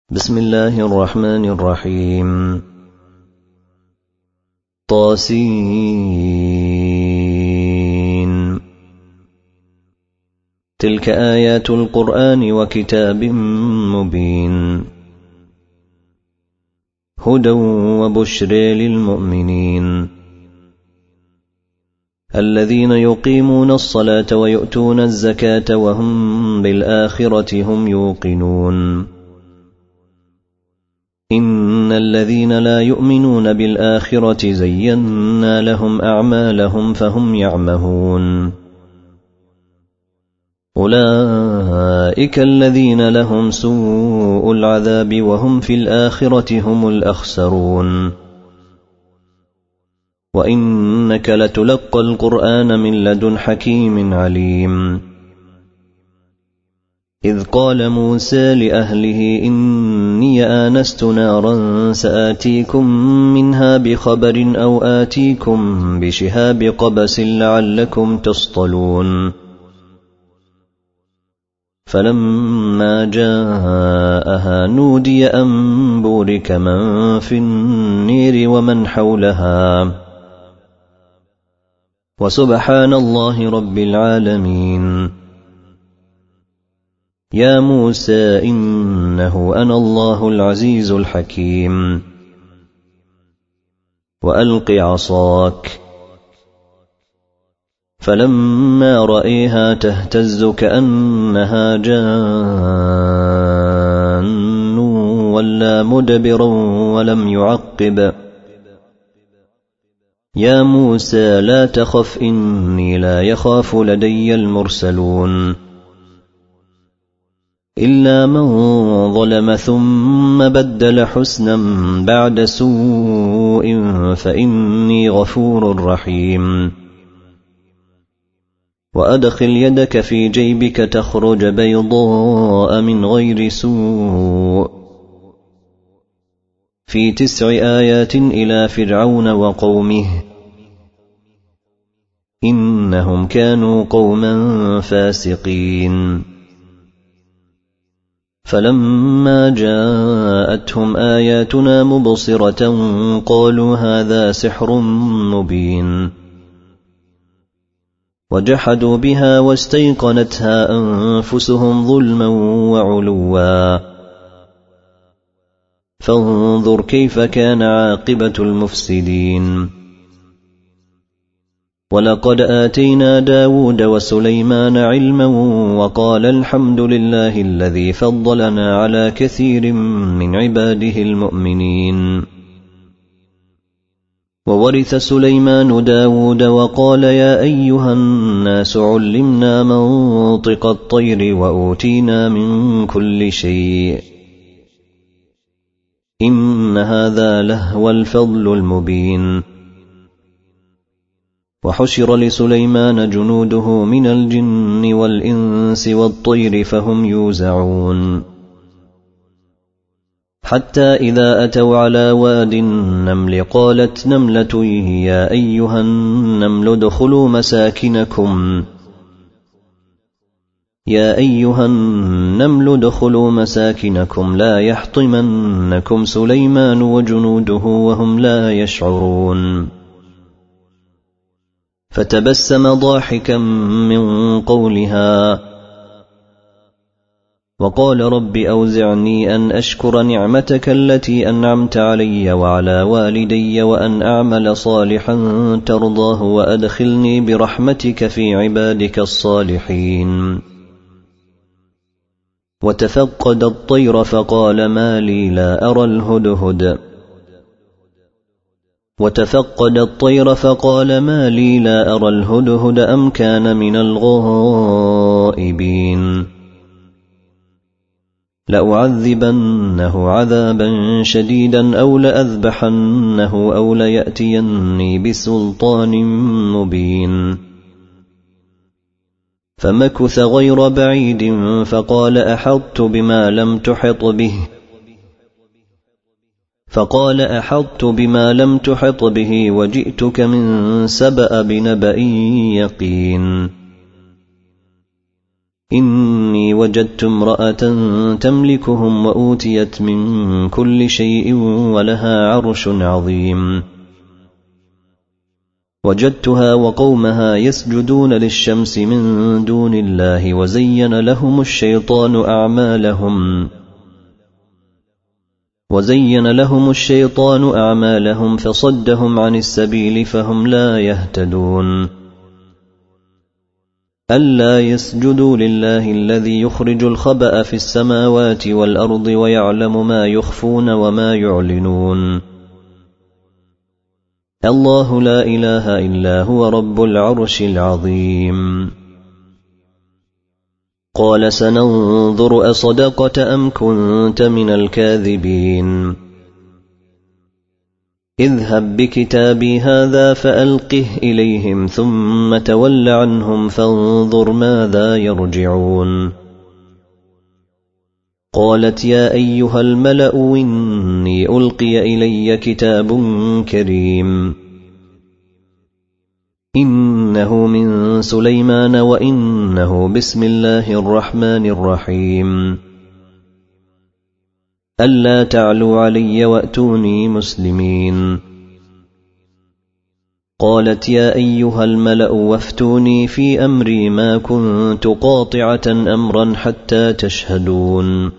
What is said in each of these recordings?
بسم الله الرحمن الرحيم. طاسين. تلك آيات القرآن وكتاب مبين، هدى وبشر للمؤمنين الذين يقيمون الصلاة ويؤتون الزكاة وهم بالآخرة هم يوقنون. إن الذين لا يؤمنون بالآخرة زينا لهم أعمالهم فهم يعمهون. أولئك الذين لهم سوء العذاب وهم في الآخرة هم الأخسرون. وإنك لتلقى القرآن من لدن حكيم عليم. إذ قال موسى لأهله إني آنست نارا سآتيكم منها بخبر أو آتيكم بشهاب قبس لعلكم تصطلون. فلما جاءها نودي أن بورك من في النير ومن حولها، وسبحان الله رب العالمين. يا موسى إنه أنا الله العزيز الحكيم. وألق عصاك. فلما رأيها تهتز كأنها جان ولا مدبرا ولم يعقب. يا موسى لا تخف إني لا يخاف لدي المرسلون. إلا من ظلم ثم بدل حسنا بعد سوء فإني غفور رحيم. وأدخل يدك في جيبك تخرج بيضاء من غير سوء في 9 آيات إلى فرعون وقومه إنهم كانوا قوما فاسقين. فلما جاءتهم آياتنا مبصرة قالوا هذا سحر مبين. وجحدوا بها واستيقنتها أنفسهم ظلما وعلوا. فانظر كيف كان عاقبة المفسدين. ولقد آتينا داود وسليمان علما وقال الحمد لله الذي فضلنا على كثير من عباده المؤمنين. وورث سليمان داود وقال يا أيها الناس علمنا منطق الطير وأوتينا من كل شيء. إن هذا لهو الفضل المبين. وحشر لسليمان جنوده من الجن والإنس والطير فهم يوزعون. حتى إذا أتوا على واد النمل قالت نملة يا أيها النمل ادخلوا مساكنكم لا يحطمنكم سليمان وجنوده وهم لا يشعرون. فتبسم ضاحكا من قولها وقال رب أوزعني أن أشكر نعمتك التي أنعمت علي وعلى والدي وأن أعمل صالحا ترضاه وأدخلني برحمتك في عبادك الصالحين. وتفقد الطير فقال ما لي لا أرى الهدهد أم كان من الغائبين. لأعذبنه عذابا شديدا أو لأذبحنه أو ليأتيني بسلطان مبين. فمكث غير بعيد فقال أحطت بما لم تحط به وجئتك من سبأ بنبأ يقين. إني وجدت امرأة تملكهم وأوتيت من كل شيء ولها عرش عظيم. وجدتها وقومها يسجدون للشمس من دون الله وزين لهم الشيطان أعمالهم فصدهم عن السبيل فهم لا يهتدون. ألا يسجدوا لله الذي يخرج الخبأ في السماوات والأرض ويعلم ما يخفون وما يعلنون. الله لا إله إلا هو رب العرش العظيم. قال سننظر أصدقت أم كنت من الكاذبين. اذهب بكتابي هذا فألقه إليهم ثم تول عنهم فانظر ماذا يرجعون. قالت يا أيها الملأ إني ألقي إلي كتاب كريم إنه من سليمان وإنه بسم الله الرحمن الرحيم ألا تعلوا علي وأتوني مسلمين. قالت يا أيها الملأ وافتوني في أمري ما كنت قاطعة أمرا حتى تشهدون.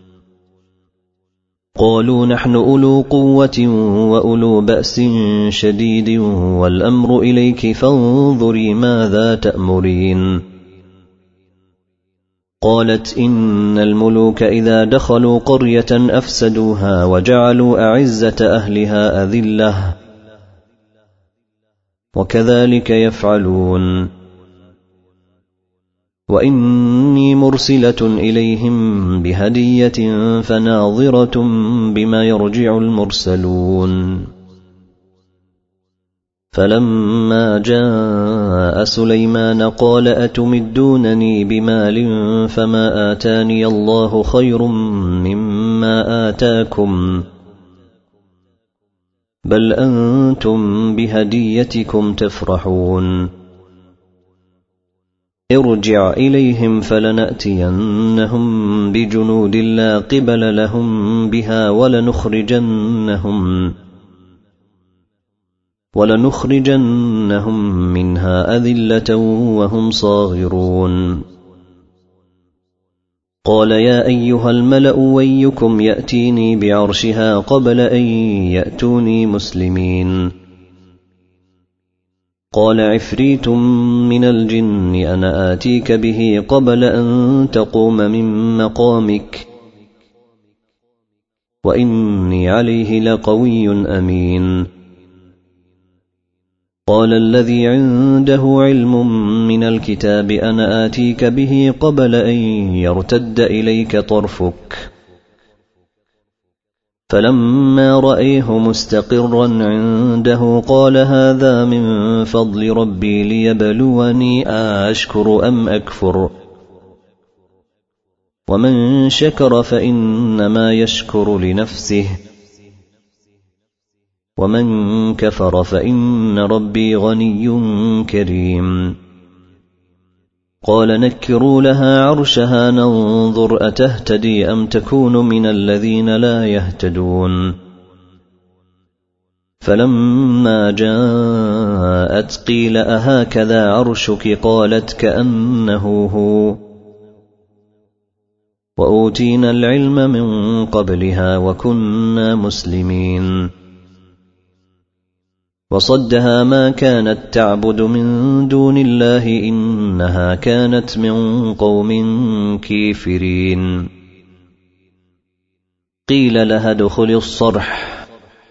قالوا نحن أولو قوة وأولو بأس شديد والأمر إليك فانظري ماذا تأمرين. قالت إن الملوك إذا دخلوا قرية أفسدوها وجعلوا أعزة أهلها أذلة وكذلك يفعلون. وإني مرسلة إليهم بهدية فناظرة بما يرجع المرسلون. فلما جاء سليمان قال أتمدونني بمال فما آتاني الله خير مما آتاكم بل أنتم بهديتكم تفرحون. ارجع إليهم فلنأتينهم بجنود لا قبل لهم بها ولنخرجنهم منها أذلة وهم صاغرون. قال يا أيها الملأ ويكم يأتيني بعرشها قبل أن يأتوني مسلمين. قال عفريت من الجن أنا آتيك به قبل أن تقوم من مقامك وإني عليه لقوي أمين. قال الذي عنده علم من الكتاب أنا آتيك به قبل أن يرتد إليك طرفك. فلما رأيه مستقرا عنده قال هذا من فضل ربي ليبلوني أشكر أم أكفر ومن شكر فإنما يشكر لنفسه ومن كفر فإن ربي غني كريم. قال نكروا لها عرشها ننظر أتهتدي أم تكون من الذين لا يهتدون. فلما جاءت قيل أهكذا عرشك قالت كأنه هو وأوتينا العلم من قبلها وكنا مسلمين. وصدها ما كانت تعبد من دون الله إنها كانت من قوم كافرين. قيل لها ادخل الصرح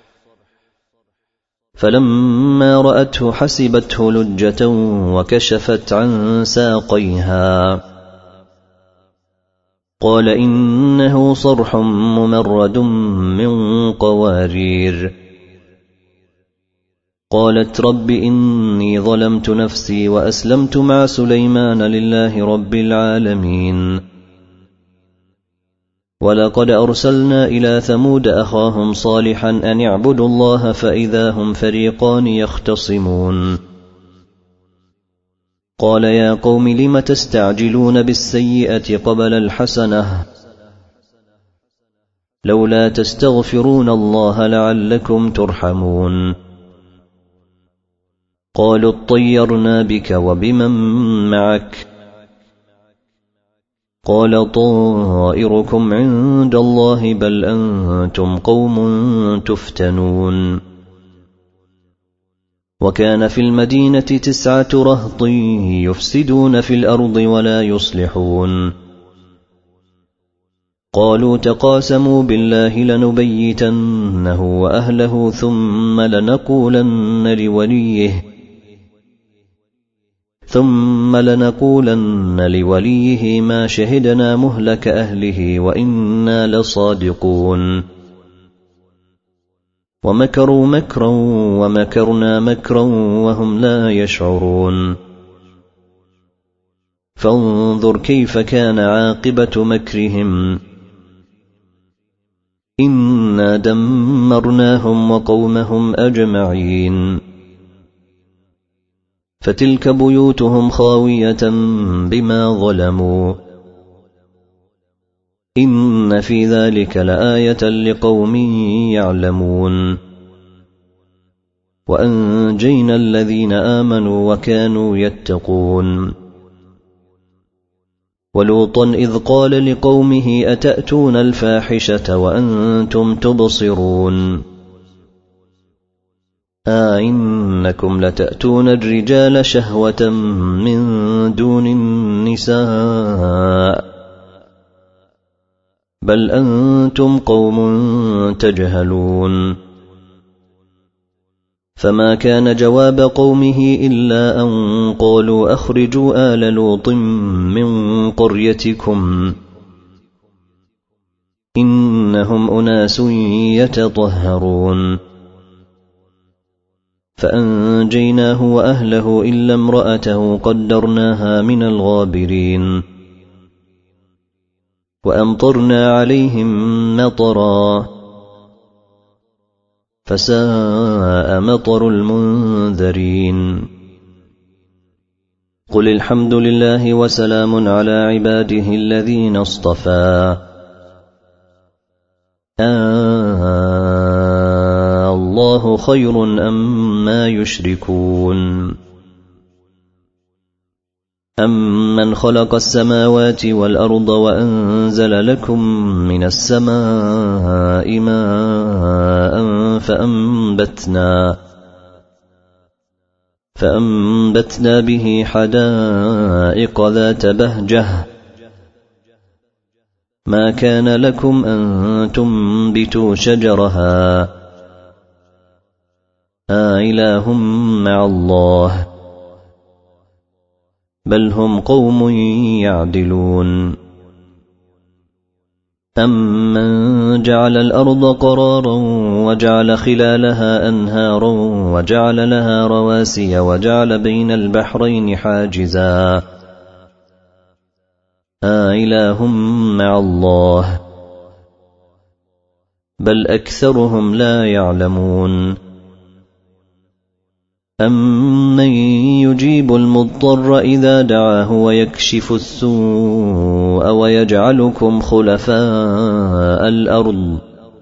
فلما رأته حسبته لجة وكشفت عن ساقيها. قال إنه صرح ممرد من قوارير. قالت رب إني ظلمت نفسي وأسلمت مع سليمان لله رب العالمين. ولقد أرسلنا إلى ثمود أخاهم صالحا أن اعبدوا الله فإذا هم فريقان يختصمون. قال يا قوم لم تستعجلون بالسيئة قبل الحسنة لولا تستغفرون الله لعلكم ترحمون قالوا اطيرنا بك وبمن معك قال طائركم عند الله بل أنتم قوم تفتنون وكان في المدينة 9 رهط يفسدون في الأرض ولا يصلحون قالوا تقاسموا بالله لنبيتنه وأهله ثم لنقولن لوليه ما شهدنا مهلك أهله وإنا لصادقون ومكروا مكرا ومكرنا مكرا وهم لا يشعرون فانظر كيف كان عاقبة مكرهم إنا دمرناهم وقومهم أجمعين فتلك بيوتهم خاوية بما ظلموا إن في ذلك لآية لقوم يعلمون وأنجينا الذين آمنوا وكانوا يتقون ولوطا إذ قال لقومه أتأتون الفاحشة وأنتم تبصرون إنكم لتأتون الرجال شهوة من دون النساء بل أنتم قوم تجهلون فما كان جواب قومه إلا أن قالوا أخرجوا آل لوط من قريتكم إنهم أناس يتطهرون فأنجيناه وأهله إلا امرأته قدرناها من الغابرين وأمطرنا عليهم مطرا فساء مطر المنذرين قل الحمد لله وسلام على عباده الذين اصطفى الله خير أما يشركون أمن خلق السماوات والأرض وأنزل لكم من السماء ماء فأنبتنا به حدائق ذات بهجة ما كان لكم أن تنبتوا شجرها إله مع الله بل هم قوم يعدلون أمن جعل الأرض قرارا وجعل خلالها أنهارا وجعل لها رواسي وجعل بين البحرين حاجزا إله مع الله بل أكثرهم لا يعلمون أمن يجيب المضطر إذا دعاه ويكشف السوء ويجعلكم خلفاء الأرض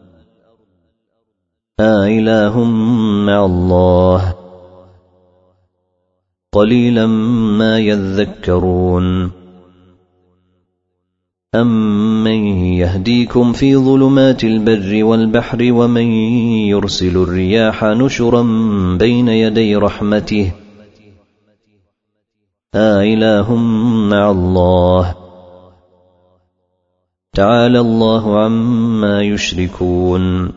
إله مع الله قليلا ما يذكرون أمن يهديكم في ظلمات البر والبحر ومن يرسل الرياح نشرا بين يدي رحمته إله مع الله تعالى الله عما يشركون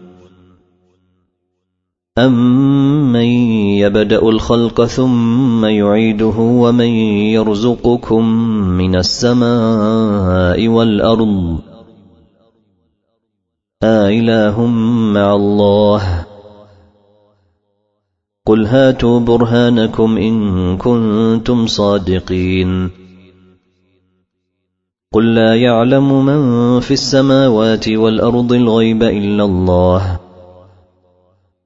أمن يبدأ الخلق ثم يعيده ومن يرزقكم من السماء والأرض إله مع الله قل هاتوا برهانكم إن كنتم صادقين قل لا يعلم من في السماوات والأرض الغيب إلا الله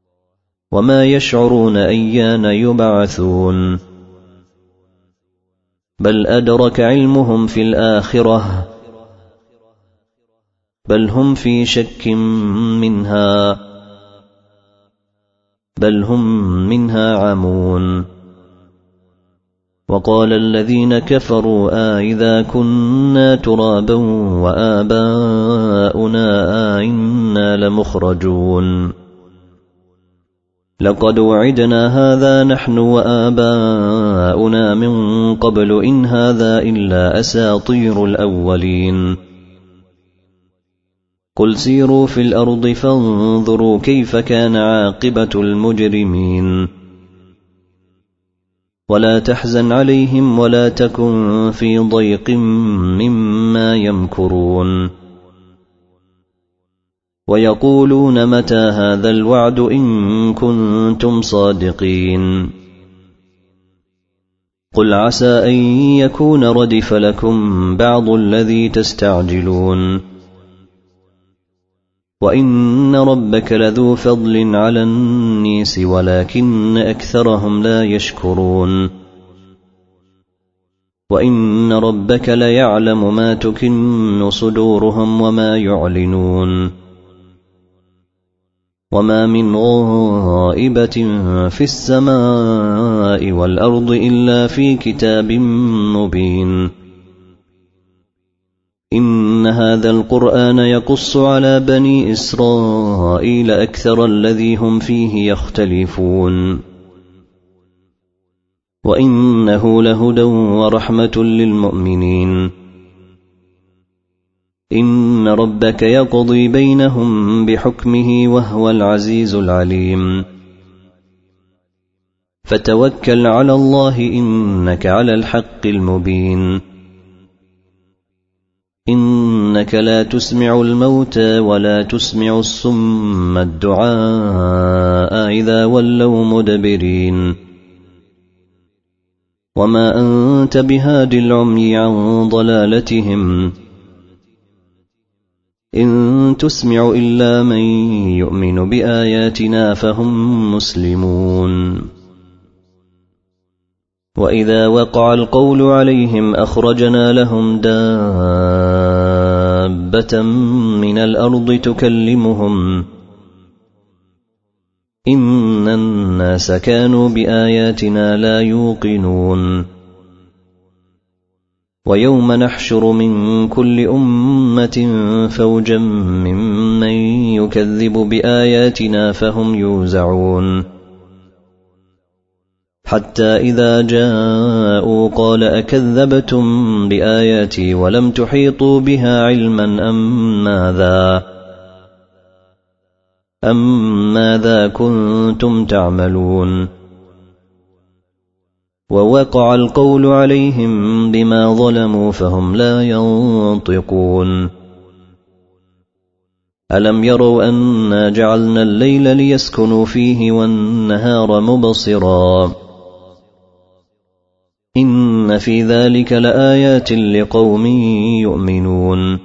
وما يشعرون أيان يبعثون بل أدرك علمهم في الآخرة بل هم في شك منها بل هم منها عمون. وقال الذين كفروا إذا كنا ترابا وآباؤنا إنا لمخرجون لقد وعدنا هذا نحن وآباؤنا من قبل إن هذا إلا أساطير الأولين. قل سيروا في الأرض فانظروا كيف كان عاقبة المجرمين ولا تحزن عليهم ولا تكن في ضيق مما يمكرون. ويقولون متى هذا الوعد إن كنتم صادقين قل عسى أن يكون ردف لكم بعض الذي تستعجلون وإن ربك لذو فضل على الناس ولكن أكثرهم لا يشكرون. وإن ربك ليعلم ما تكن صدورهم وما يعلنون وما من غائبة في السماء والأرض إلا في كتاب مبين. إن هذا القرآن يقص على بني إسرائيل أكثر الذي هم فيه يختلفون وإنه لهدى ورحمة للمؤمنين. إن ربك يقضي بينهم بحكمه وهو العزيز العليم. فتوكل على الله إنك على الحق المبين. إنك لا تسمع الموتى ولا تسمع الصم الدعاء إذا ولوا مدبرين وما أنت بهاد العمي عن ضلالتهم إن تسمع إلا من يؤمن بآياتنا فهم مسلمون. وإذا وقع القول عليهم أخرجنا لهم دابة من الأرض تكلمهم إن الناس كانوا بآياتنا لا يوقنون. ويوم نحشر من كل أمة فوجا ممن يكذب بآياتنا فهم يوزعون حتى إذا جاءوا قال أكذبتم بآياتي ولم تحيطوا بها علما أم ماذا كنتم تعملون. ووقع القول عليهم بما ظلموا فهم لا ينطقون. ألم يروا أنا جعلنا الليل ليسكنوا فيه والنهار مبصرا إن في ذلك لآيات لقوم يؤمنون.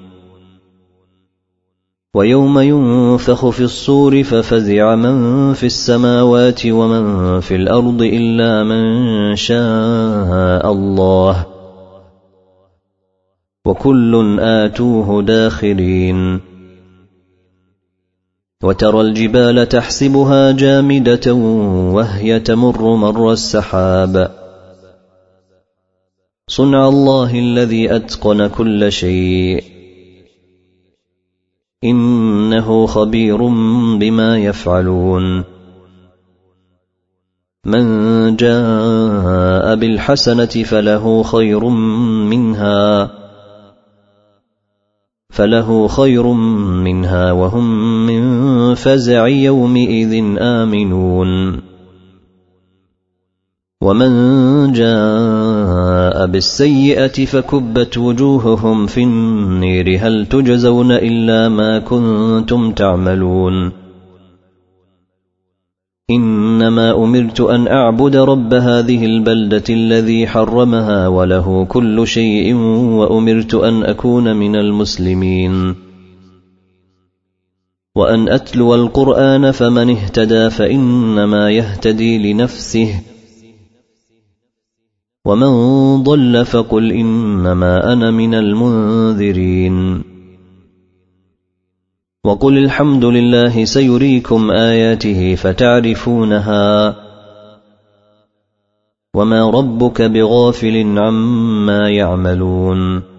ويوم ينفخ في الصور ففزع من في السماوات ومن في الأرض إلا من شاء الله وكل آتوه داخرين. وترى الجبال تحسبها جامدة وهي تمر مر السحاب صنع الله الذي أتقن كل شيء إنه خبير بما يفعلون. من جاء بالحسنة فله خير منها وهم من فزع يومئذ آمنون. ومن جاء بالسيئة فكبت وجوههم في النير هل تجزون إلا ما كنتم تعملون. إنما أمرت أن أعبد رب هذه البلدة الذي حرمها وله كل شيء وأمرت أن أكون من المسلمين وأن أتلو القرآن فمن اهتدى فإنما يهتدي لنفسه ومن ضل فقل إنما أنا من المنذرين وقل الحمد لله سيريكم آياته فتعرفونها وما ربك بغافل عما يعملون